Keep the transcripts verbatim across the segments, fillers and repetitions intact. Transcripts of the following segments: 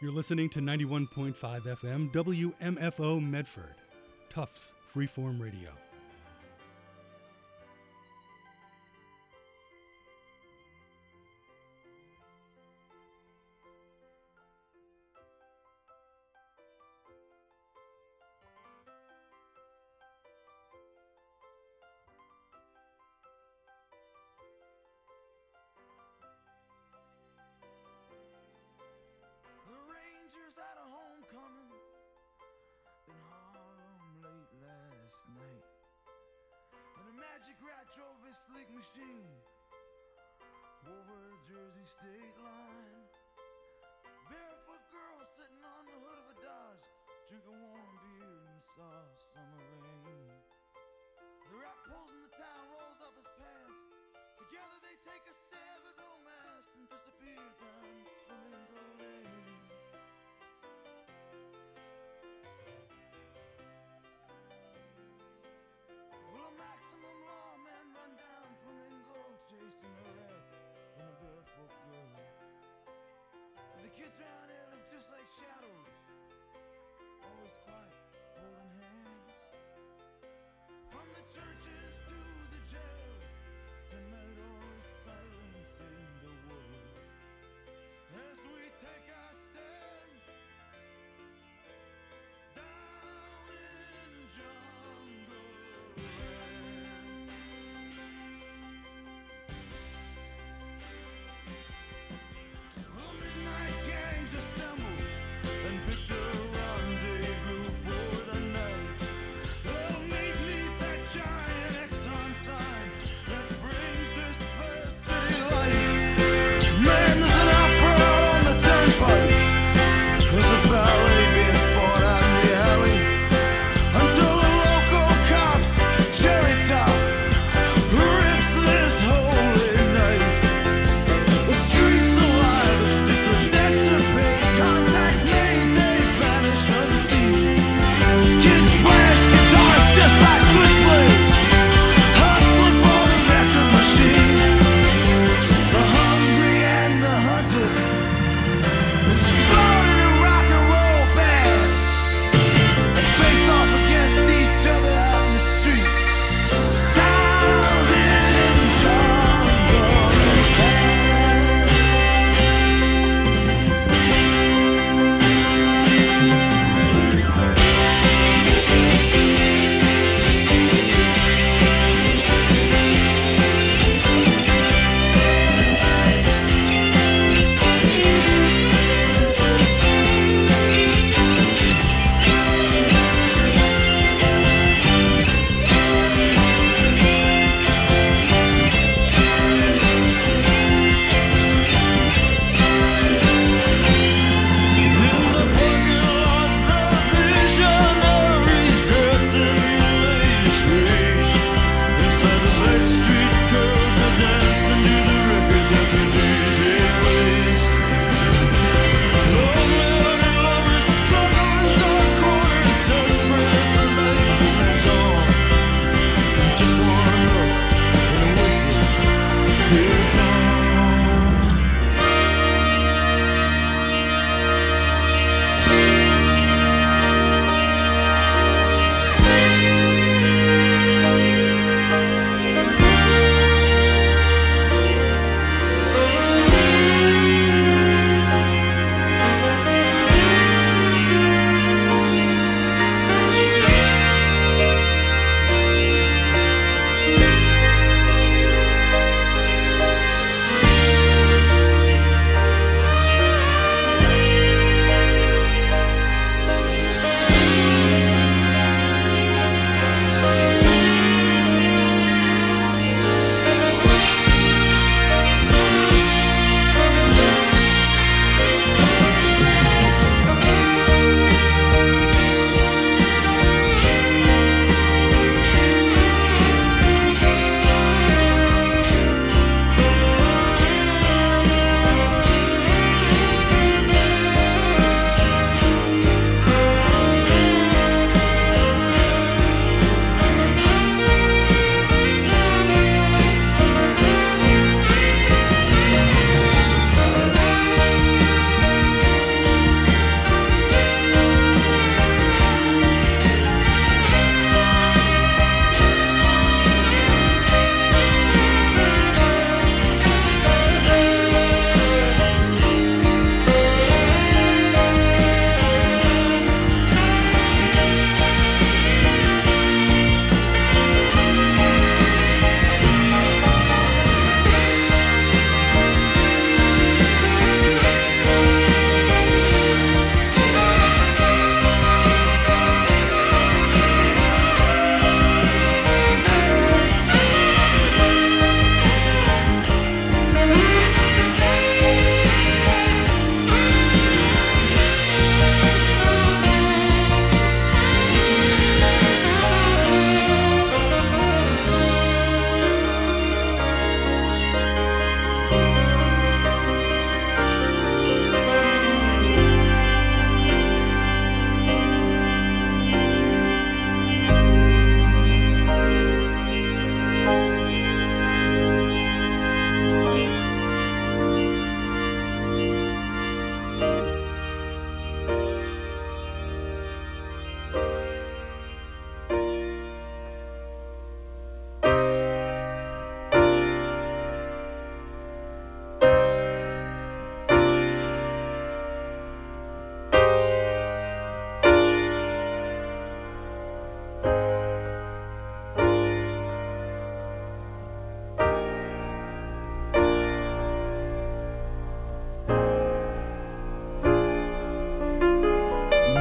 You're listening to ninety-one point five F M W M F O Medford, Tufts Freeform Radio. Slick machine over the Jersey state line. Barefoot girl sitting on the hood of a Dodge, drinking warm beer in the soft summer rain. The rat pulls in the town, rolls up his pants. Together they take a stab at romance and disappear down Flamingo Lane. Well, a maximum lawman run down Flamingo, chasing a rat and a barefoot girl. The kids around here look just like shadows, always quiet, holding hands.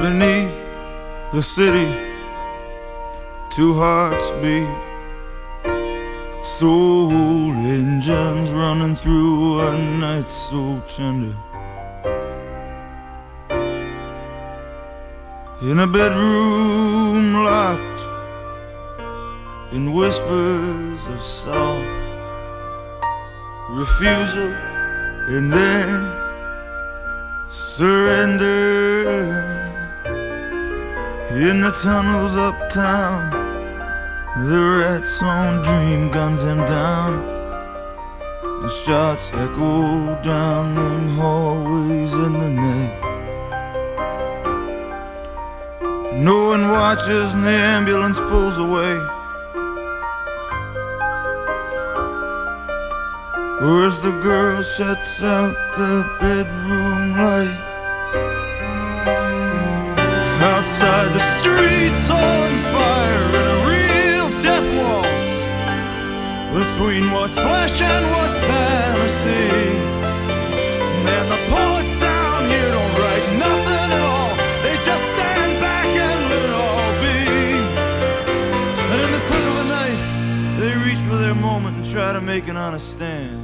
beneath the city, two hearts beat, soul engines running through a night so tender. In a bedroom locked in whispers of soft refusal and then surrender. In the tunnels uptown, the rats on dream guns him down. The shots echo down them hallways in the night. No one watches and the ambulance pulls away. Or as the girl shuts out the bedroom light. Outside the streets on fire in a real death waltz between what's flesh and what's fantasy. Man, the poets down here don't write nothing at all. They just stand back and let it all be. And in the quick of the night, they reach for their moment and try to make an honest stand.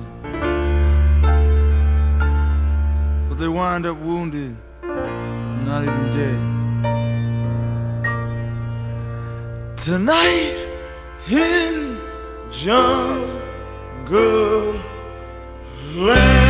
But they wind up wounded, not even dead. Tonight in Jungle Land.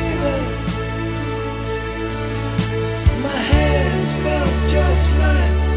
Just like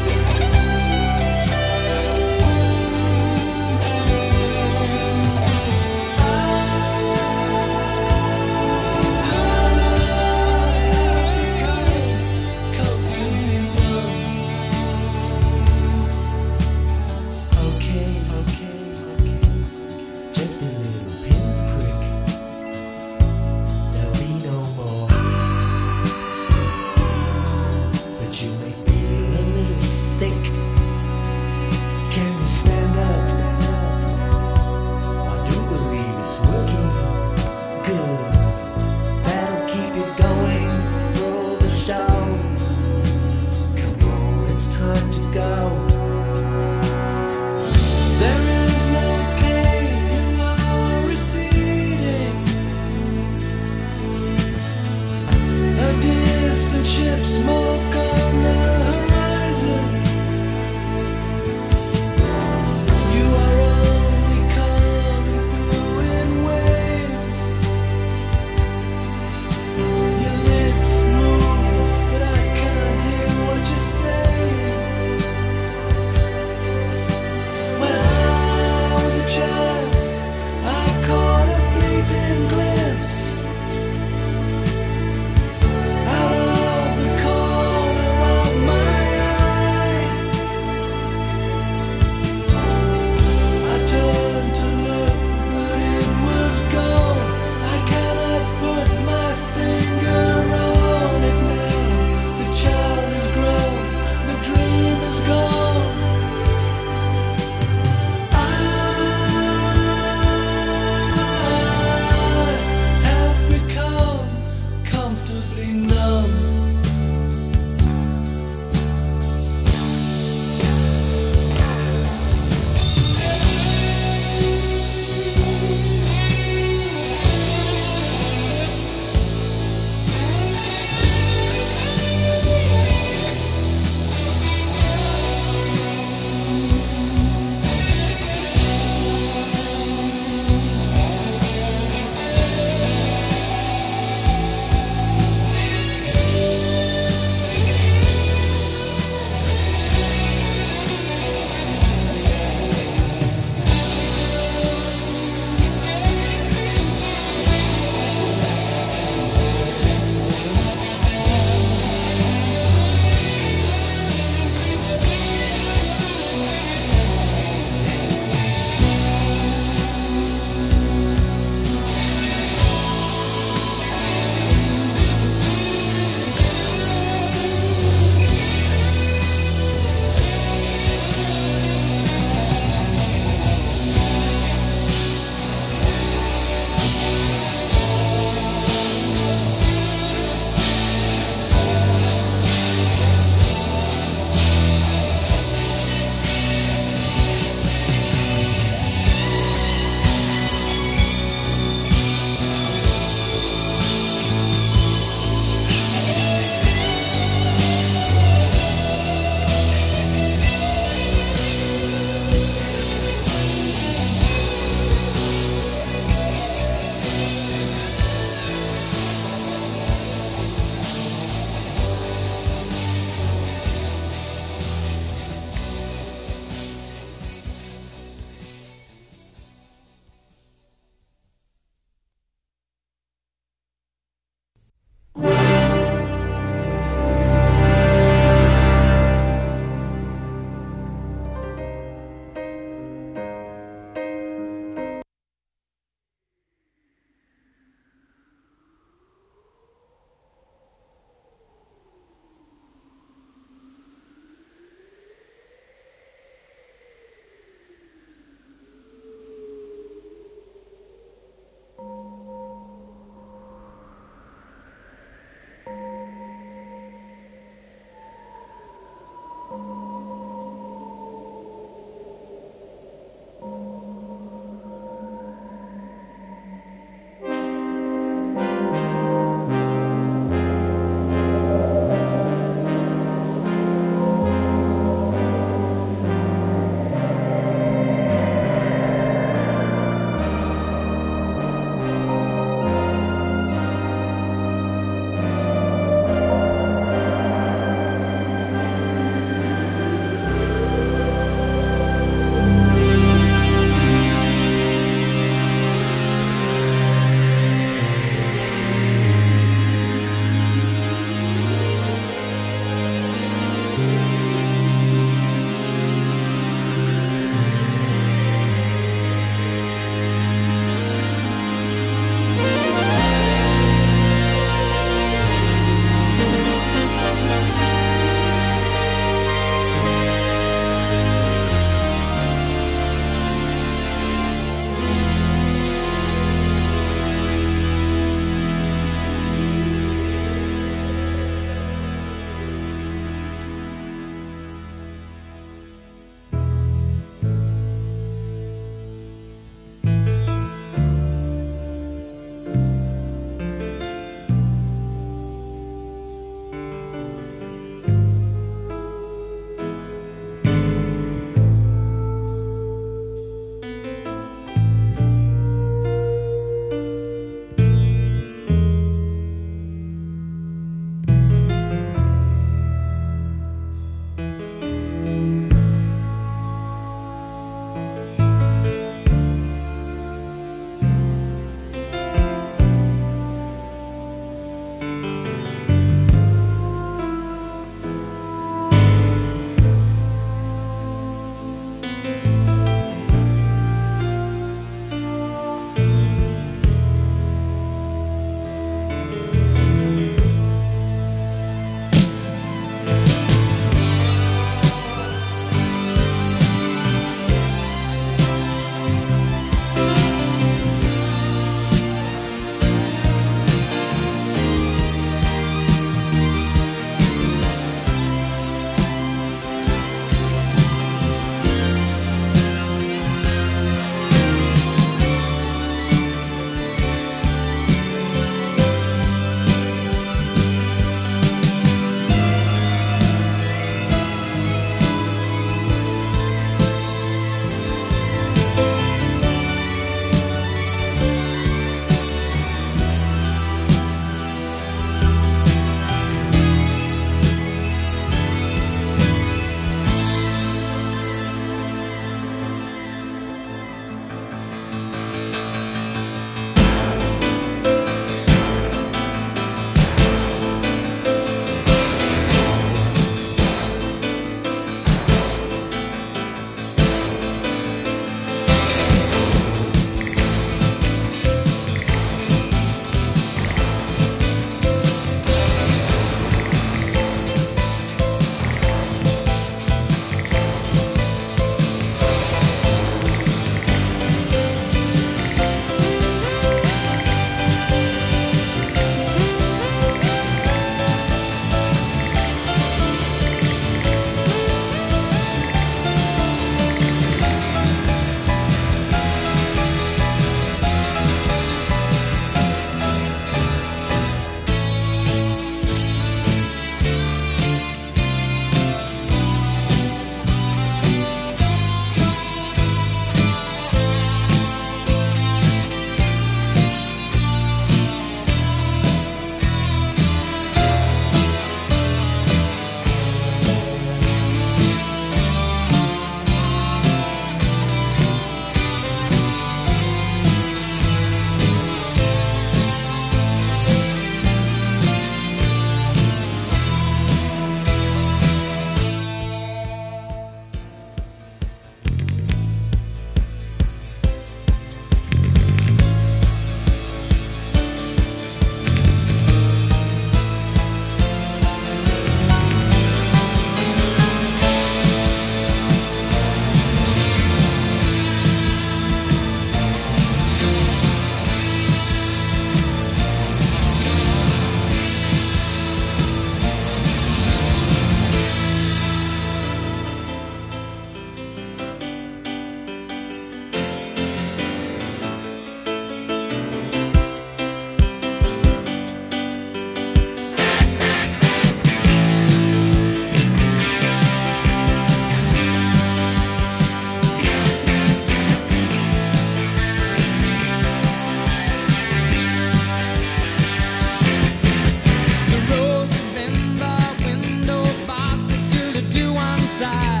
side.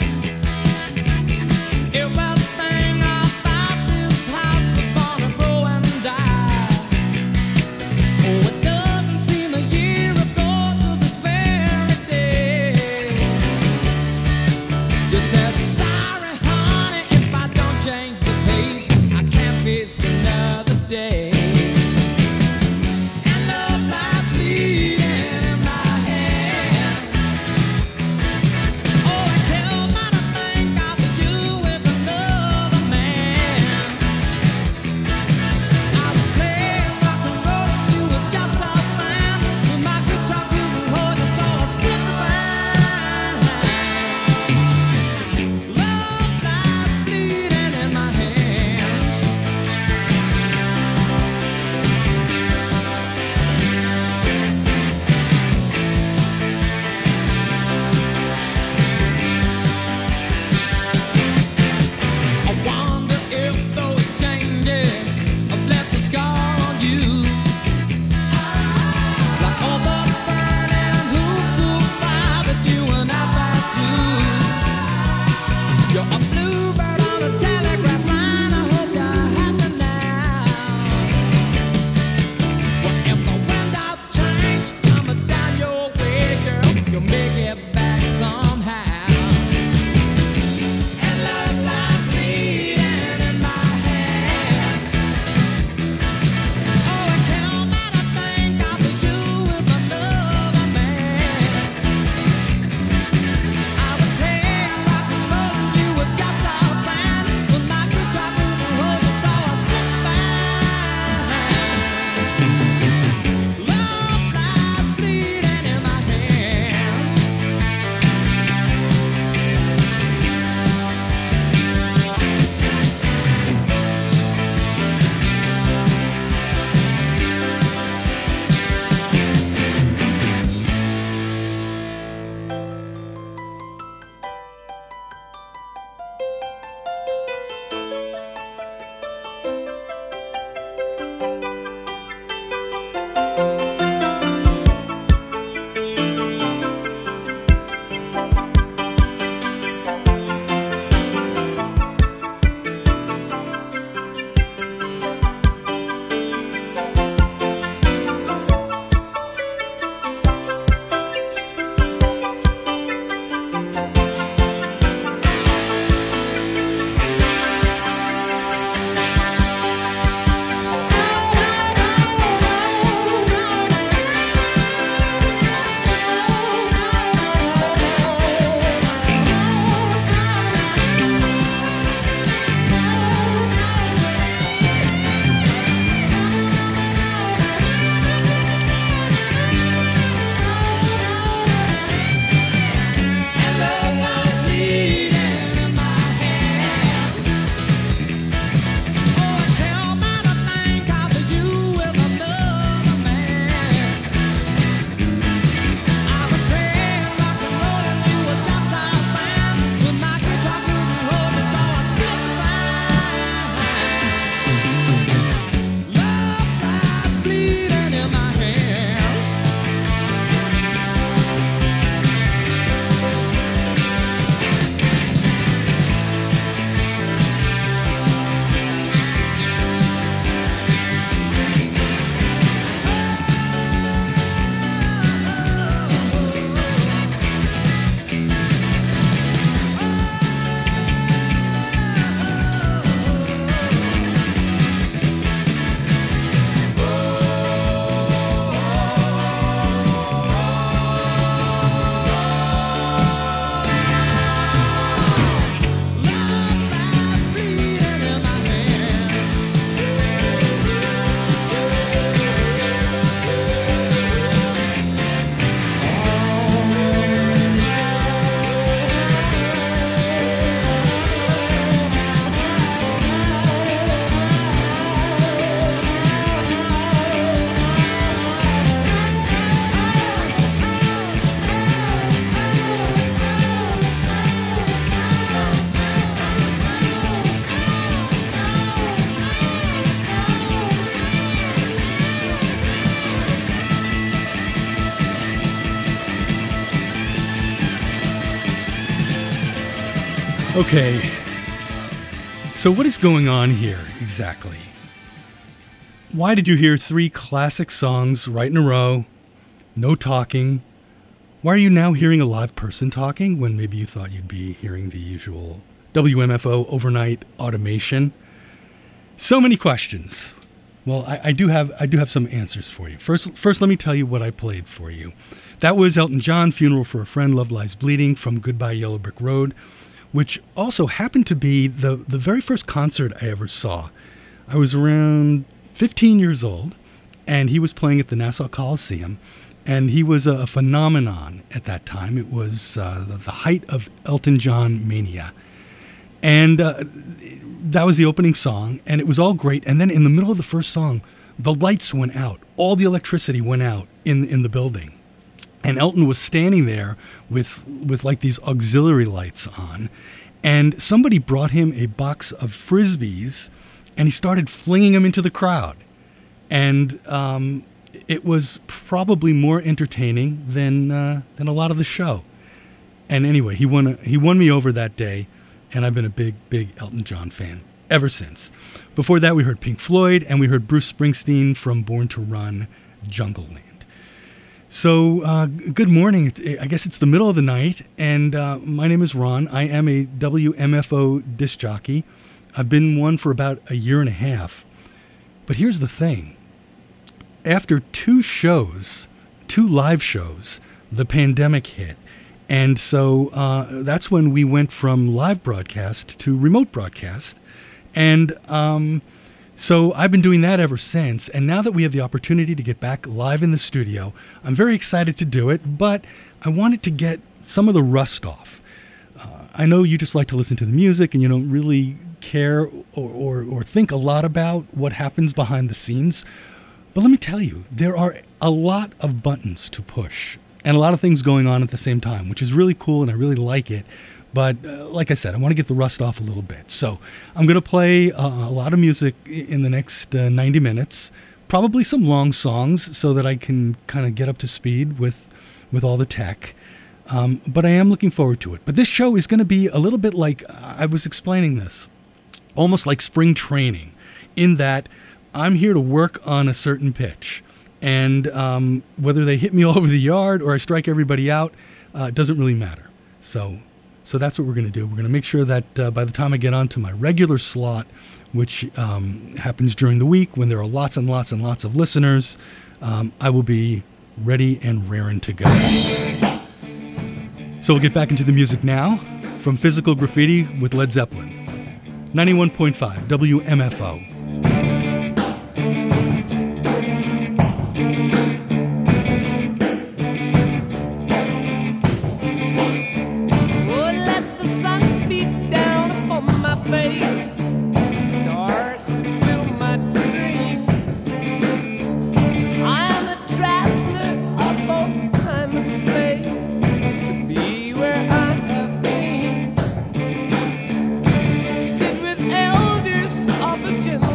Everything about this house was born to grow and die. Oh, it doesn't seem a year ago to this very day. You said, sorry, honey, if I don't change the pace, I can't face another day. And love lies bleeding in my hand. Oh, I Okay, so what is going on here exactly? Why did you hear three classic songs right in a row, no talking? Why are you now hearing a live person talking when maybe you thought you'd be hearing the usual W M F O overnight automation? So many questions. Well, I, I do have I do have some answers for you. First, first, let me tell you what I played for you. That was Elton John, Funeral for a Friend, Love Lies Bleeding from Goodbye Yellow Brick Road, which also happened to be the, the very first concert I ever saw. I was around fifteen years old, and he was playing at the Nassau Coliseum, and he was a phenomenon at that time. It was uh, the, the height of Elton John mania. And uh, that was the opening song, and it was all great. And then in the middle of the first song, the lights went out. All the electricity went out in, in the building. And Elton was standing there with with like these auxiliary lights on, and somebody brought him a box of Frisbees, and he started flinging them into the crowd. And um, it was probably more entertaining than uh, than a lot of the show. And anyway, he won a, he won me over that day, and I've been a big big Elton John fan ever since. Before that, we heard Pink Floyd, and we heard Bruce Springsteen from Born to Run, Jungleland. So, uh, good morning. I guess it's the middle of the night, and uh, my name is Ron. I am a W M F O disc jockey. I've been one for about a year and a half. But here's the thing. After two shows, two live shows, the pandemic hit. And so uh, that's when we went from live broadcast to remote broadcast. And um, so I've been doing that ever since. And now that we have the opportunity to get back live in the studio, I'm very excited to do it, but I wanted to get some of the rust off. Uh, I know you just like to listen to the music and you don't really care or, or, or think a lot about what happens behind the scenes. But let me tell you, there are a lot of buttons to push and a lot of things going on at the same time, which is really cool and I really like it. But uh, like I said, I want to get the rust off a little bit. So I'm going to play uh, a lot of music in the next uh, ninety minutes, probably some long songs so that I can kind of get up to speed with, with all the tech. Um, but I am looking forward to it. But this show is going to be a little bit like, I was explaining this, almost like spring training, in that I'm here to work on a certain pitch. And um, whether they hit me all over the yard or I strike everybody out, uh, it doesn't really matter. So... So that's what we're going to do. We're going to make sure that uh, by the time I get on to my regular slot, which um, happens during the week when there are lots and lots and lots of listeners, um, I will be ready and raring to go. So we'll get back into the music now from Physical Graffiti with Led Zeppelin. ninety-one point five W M F O. Sit with elders of a generation.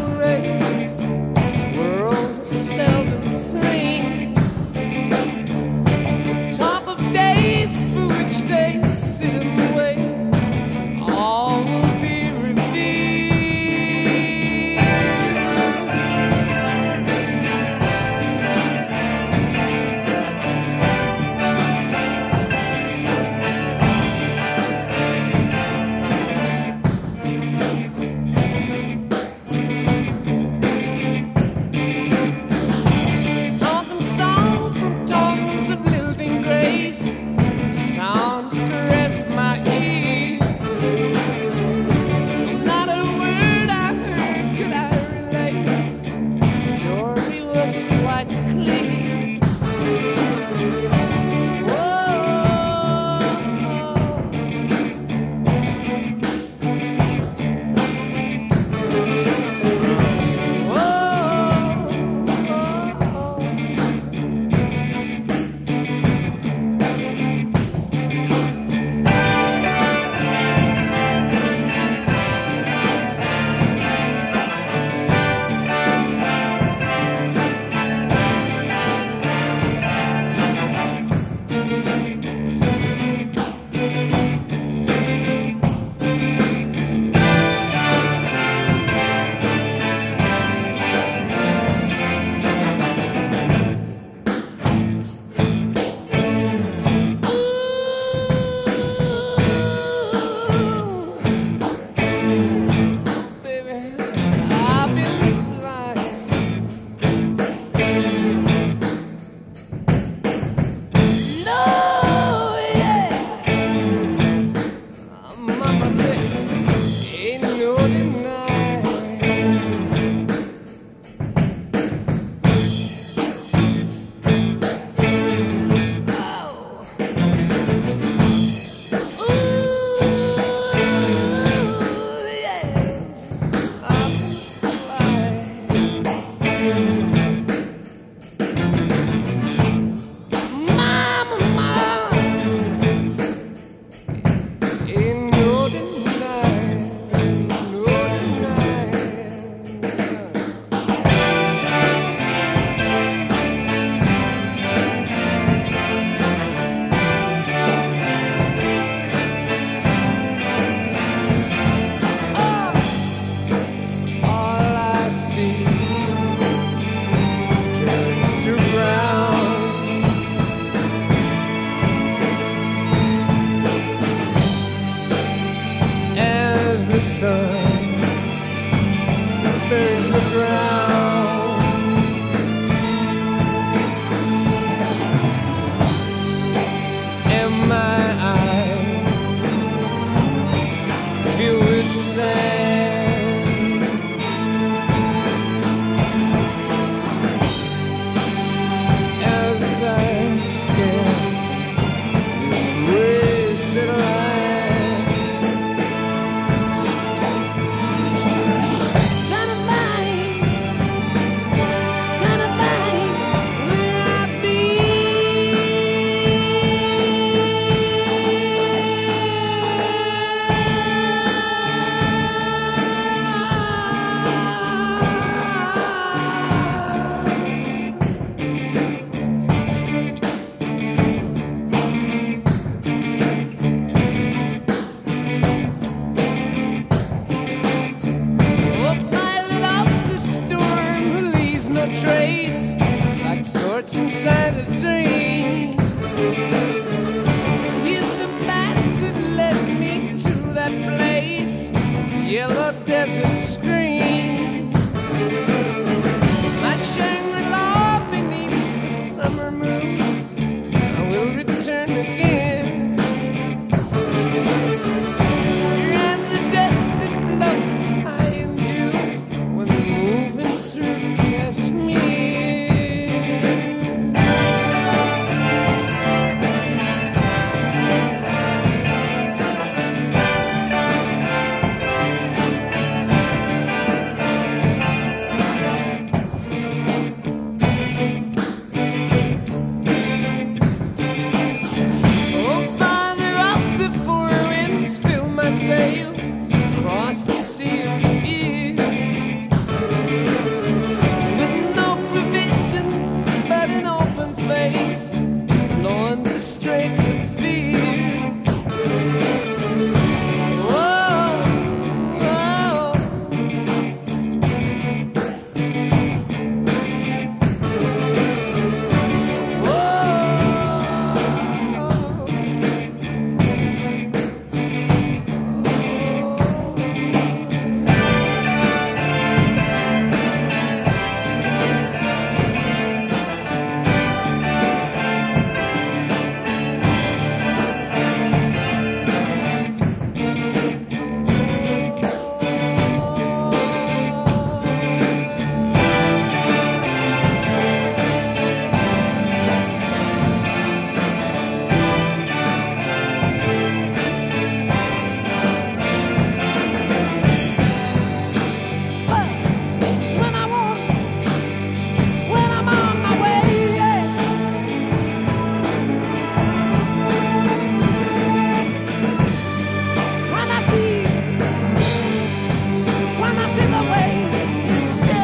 sun burns the ground. And my eyes filled with sand. As I scan this wasted land, trying to find, trying to find where I Oh, pilot up the storm who leaves no trace, like thoughts inside a dream. Here's the path that led me to that place, yellow desert screen. My Shangri-La beneath the summer moon, I will return again. As the dust that floats high into when moving through Kashmir. Oh, farther up before winds fill my sails across the sea of fear, with no provision but an open face, blowing the straits of fear. Whoa, whoa. Whoa. When I want, when I'm on my way, yeah. When I see, when I see the way you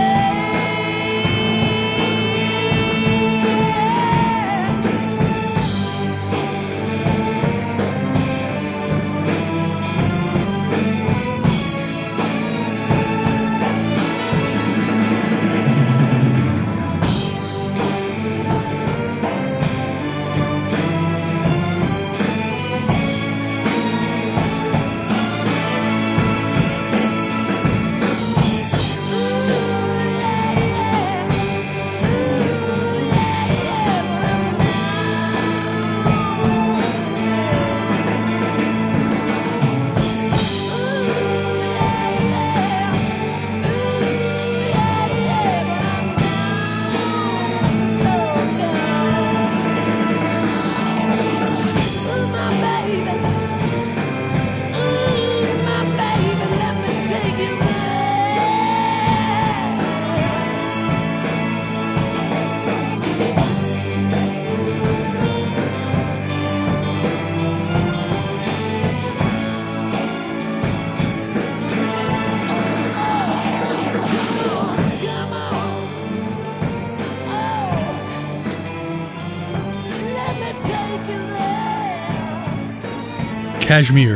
Kashmir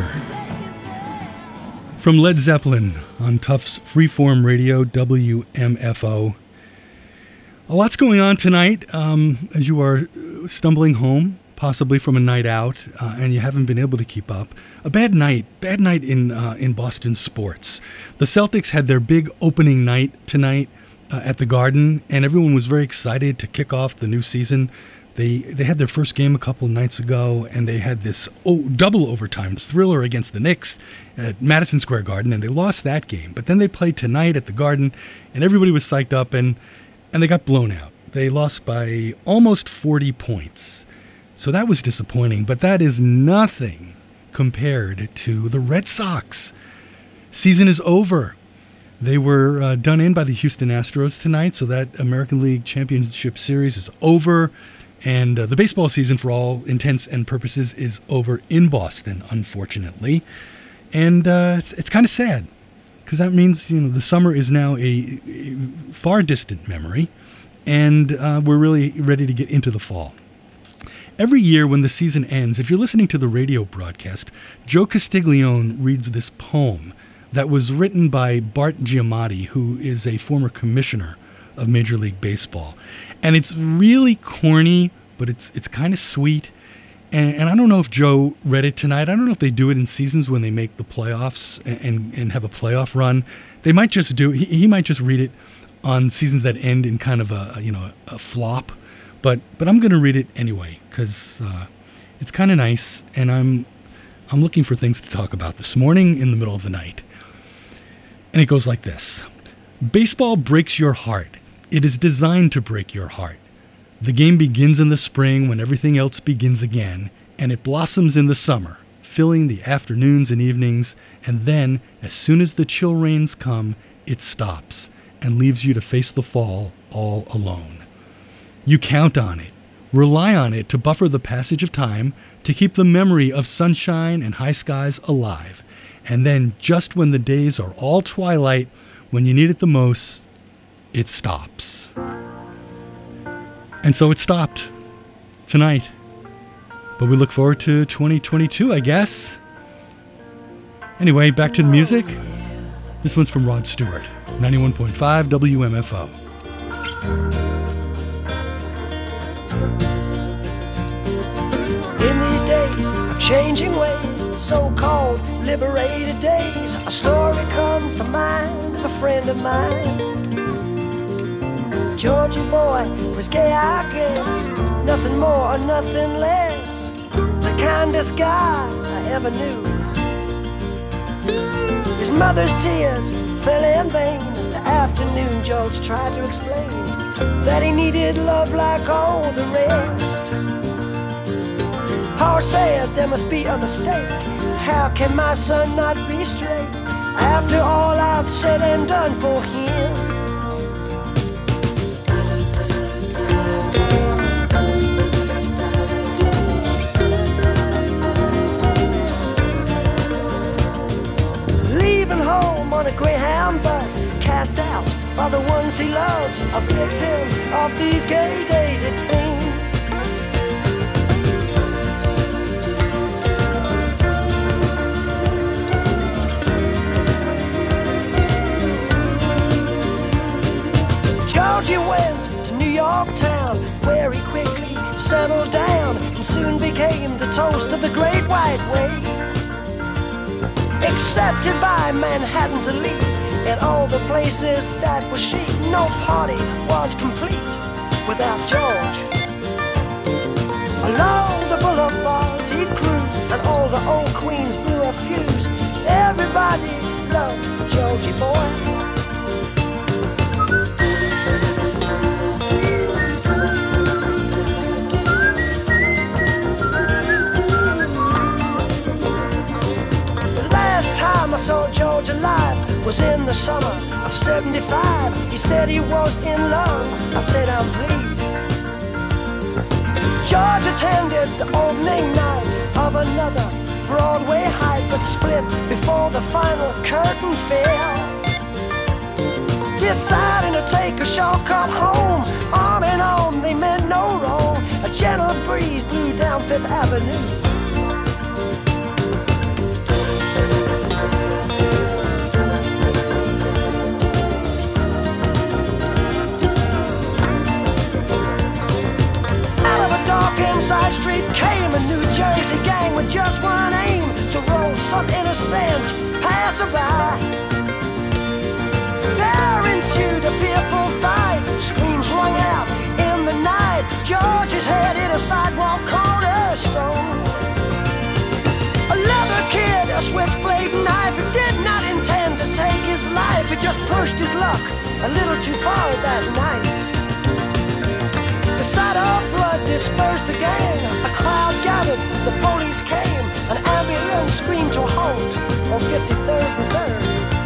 from Led Zeppelin on Tufts Freeform Radio, W M F O. A lot's going on tonight um, as you are stumbling home possibly from a night out, uh, and you haven't been able to keep up. A bad night, bad night in uh, in Boston sports. The Celtics had their big opening night tonight uh, at the Garden, and everyone was very excited to kick off the new season. They they had their first game a couple nights ago, and they had this oh, double overtime thriller against the Knicks at Madison Square Garden, and they lost that game. But then they played tonight at the Garden, and everybody was psyched up, and and they got blown out. They lost by almost forty points. So that was disappointing, but that is nothing compared to the Red Sox. Season is over. They were uh, done in by the Houston Astros tonight, so that American League Championship Series is over. And uh, the baseball season, for all intents and purposes, is over in Boston, unfortunately. And uh, it's, it's kind of sad, because that means, you know, the summer is now a, a far distant memory, and uh, we're really ready to get into the fall. Every year when the season ends, if you're listening to the radio broadcast, Joe Castiglione reads this poem that was written by Bart Giamatti, who is a former commissioner of Major League Baseball. And it's really corny, but it's it's kind of sweet. And, and I don't know if Joe read it tonight. I don't know if they do it in seasons when they make the playoffs and, and, and have a playoff run. They might just do he, he might just read it on seasons that end in kind of a, you know, a flop. But but I'm going to read it anyway, because uh, it's kind of nice, and I'm I'm looking for things to talk about this morning in the middle of the night. And it goes like this. Baseball breaks your heart. It is designed to break your heart. The game begins in the spring when everything else begins again, and it blossoms in the summer, filling the afternoons and evenings, and then, as soon as the chill rains come, it stops and leaves you to face the fall all alone. You count on it, rely on it to buffer the passage of time, to keep the memory of sunshine and high skies alive. And then, just when the days are all twilight, when you need it the most, it stops. And so it stopped tonight. But we look forward to twenty twenty-two, I guess. Anyway, back to the music. This one's from Rod Stewart, ninety-one point five W M F O. In these days of changing ways, so-called liberated days, a story comes to mind of a friend of mine. Georgie boy was gay, I guess, nothing more or nothing less, the kindest guy I ever knew. His mother's tears fell in vain. The afternoon George tried to explain that he needed love like all the rest. Paul said there must be a mistake. How can my son not be straight after all I've said and done for him? Leaving home on a Greyhound bus, cast out by the ones he loves, a victim of these gay days it seems. Georgie went to New York town, where he quickly settled down and soon became the toast of the Great White Way. Accepted by Manhattan's elite and all the places that were chic, no party was complete without George. Along the boulevards he'd cruise, and all the old queens blew a fuse. Everybody loved Georgie boy. Time I saw George alive was in the summer of seventy-five. He said he was in love. I said I'm pleased. George attended the opening night of another Broadway hype, but split before the final curtain fell. Deciding to take a shortcut home, arm in arm they meant no wrong. A gentle breeze blew down Fifth Avenue. Side street came some innocent passerby. There ensued a fearful fight. Screams rung out in the night. George's head hit a sidewalk cornerstone. A leather kid, a switchblade knife. He did not intend to take his life. He just pushed his luck a little too far that night. The sight of blood dispersed the gang. A crowd gathered, the police came. An ambulance screamed to a halt on fifty-third and third.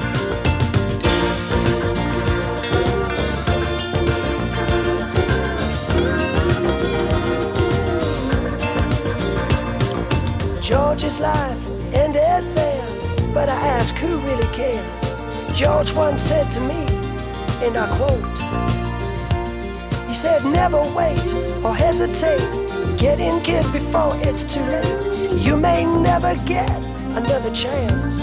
George's life ended there, but I ask who really cares. George once said to me, and I quote, he said, never wait or hesitate. Get in, kid, before it's too late. You may never get another chance.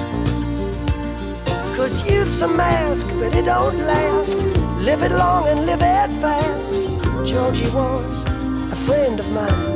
Cause youth's a mask, but it don't last. Live it long and live it fast. Georgie was a friend of mine.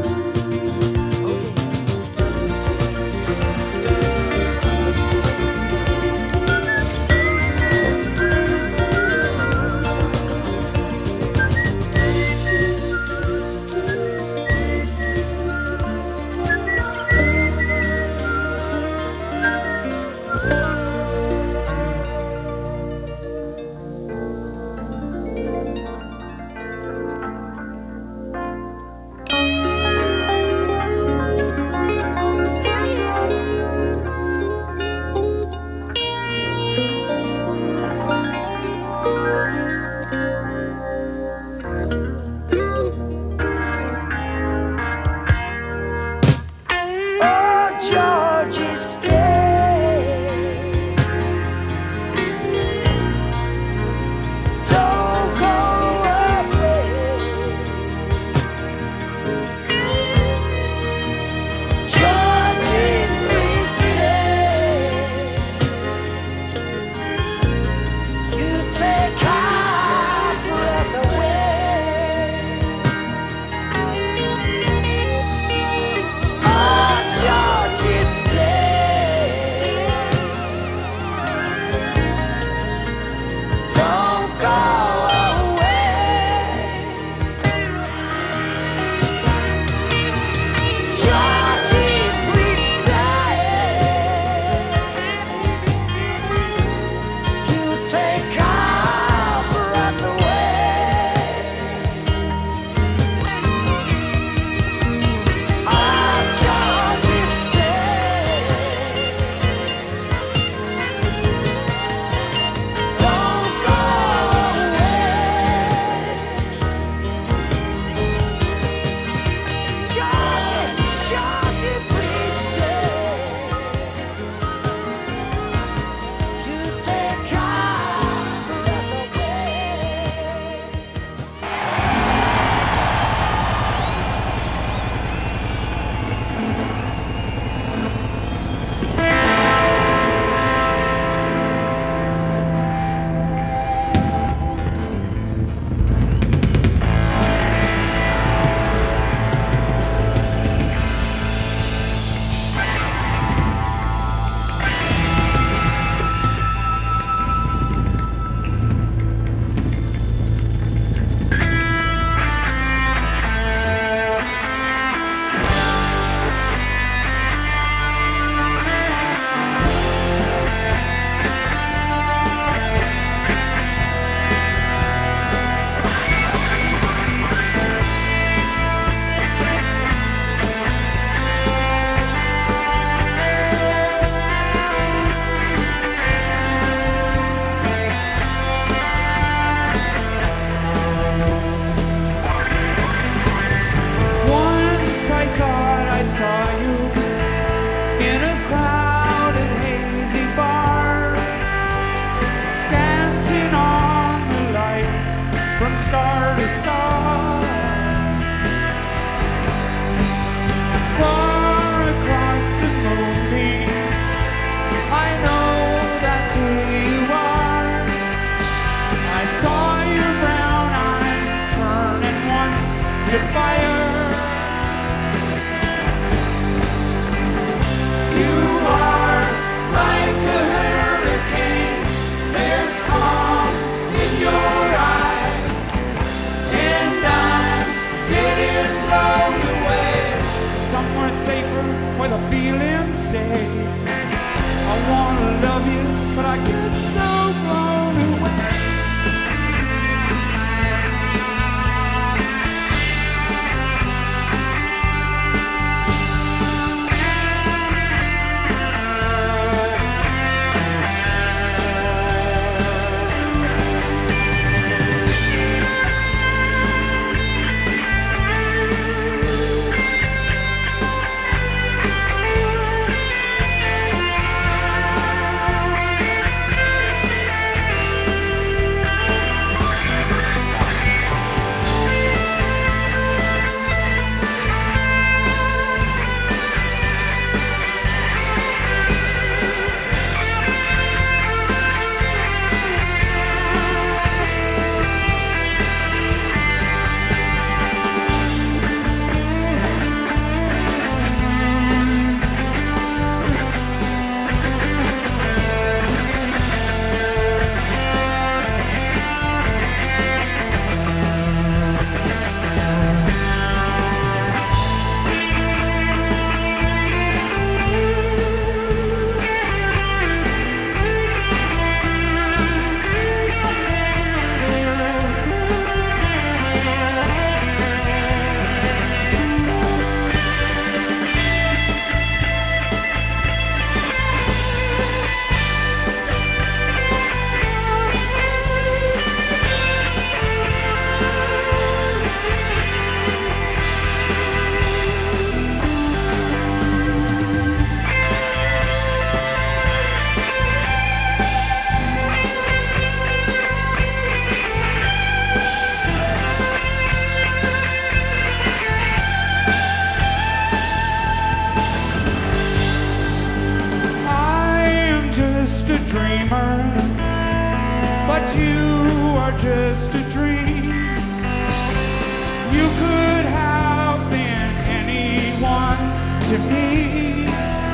dreamer, but you are just a dream. You could have been anyone to me.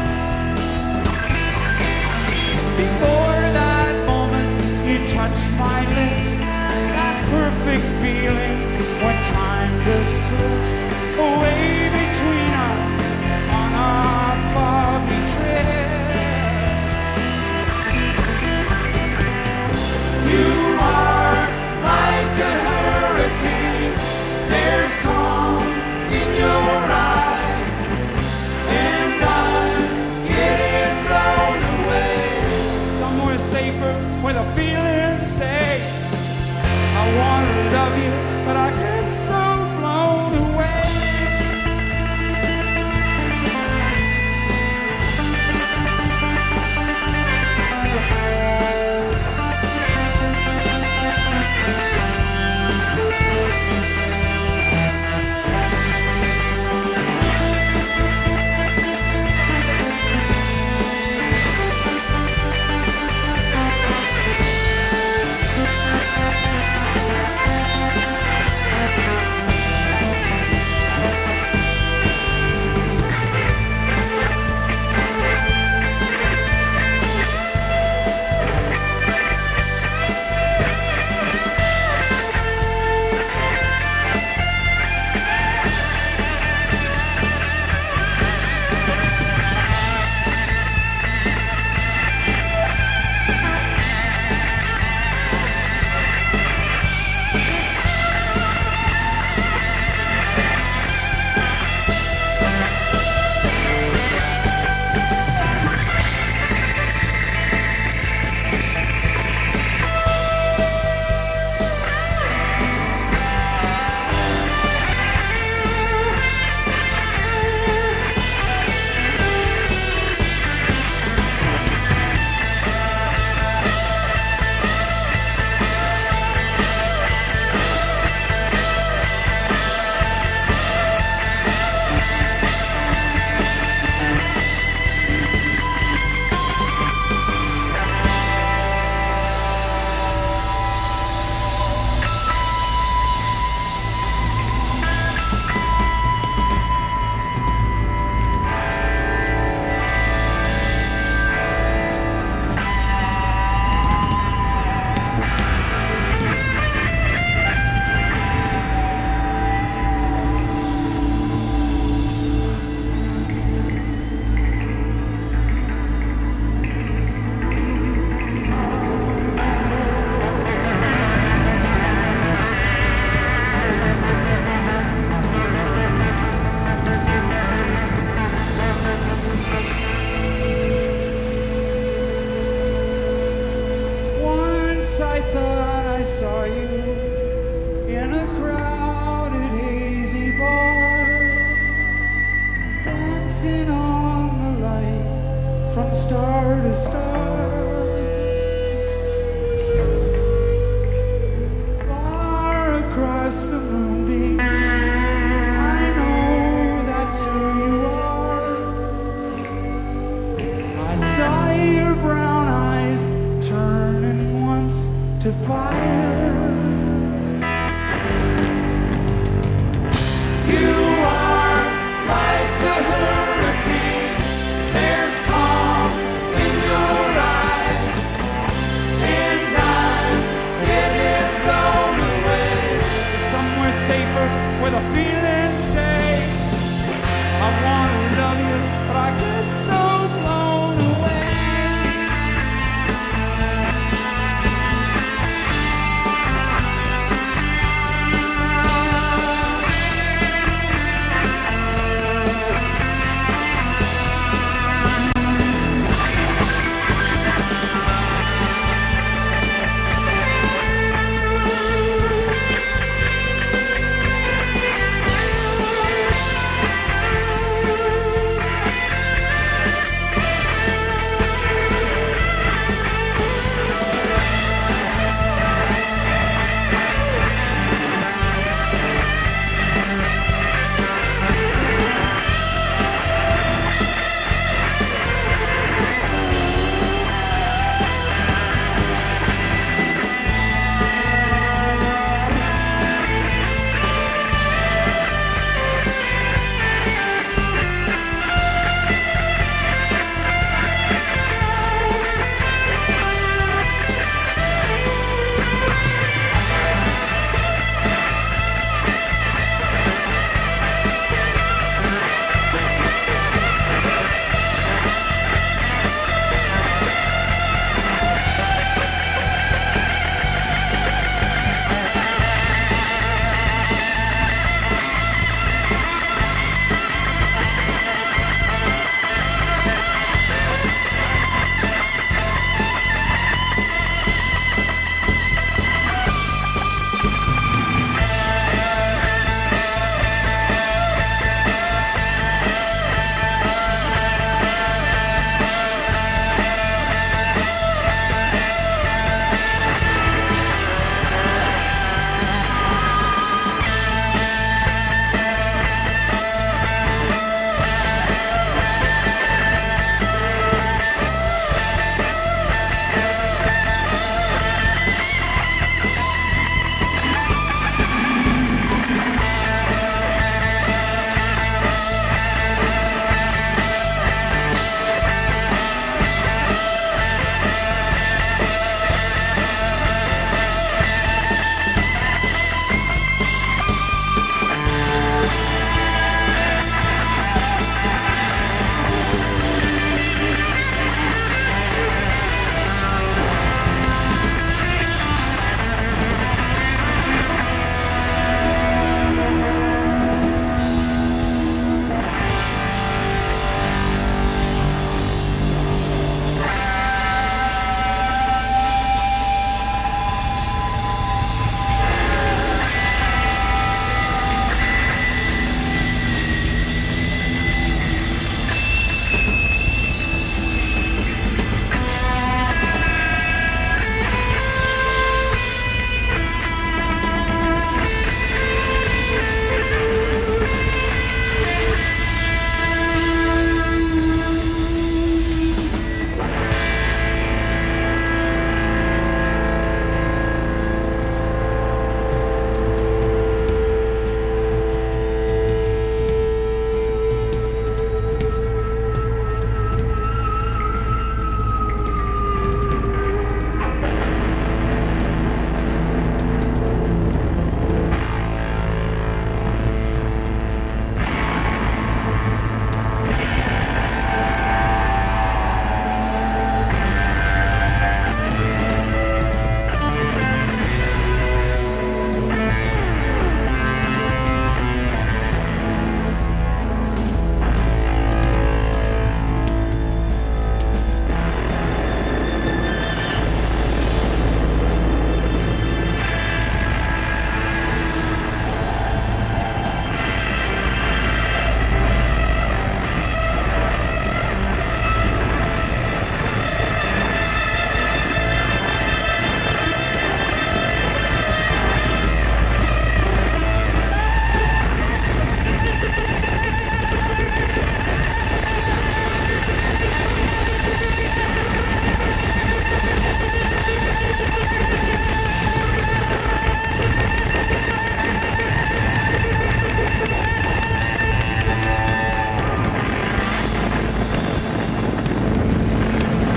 Before that moment, you touched my lips, that perfect feeling when time just slips away between us on our foggy trip. You are like a hurricane, there's calm in your eye, and I'm getting blown away somewhere safer where the feelings stay. I wanna love you, but I get so blown away. I thought I saw you in a crowded, hazy bar, dancing on the light from star to star. Far across the moonbeam, I know that's who you are. I saw your brown eyes turning once to fire.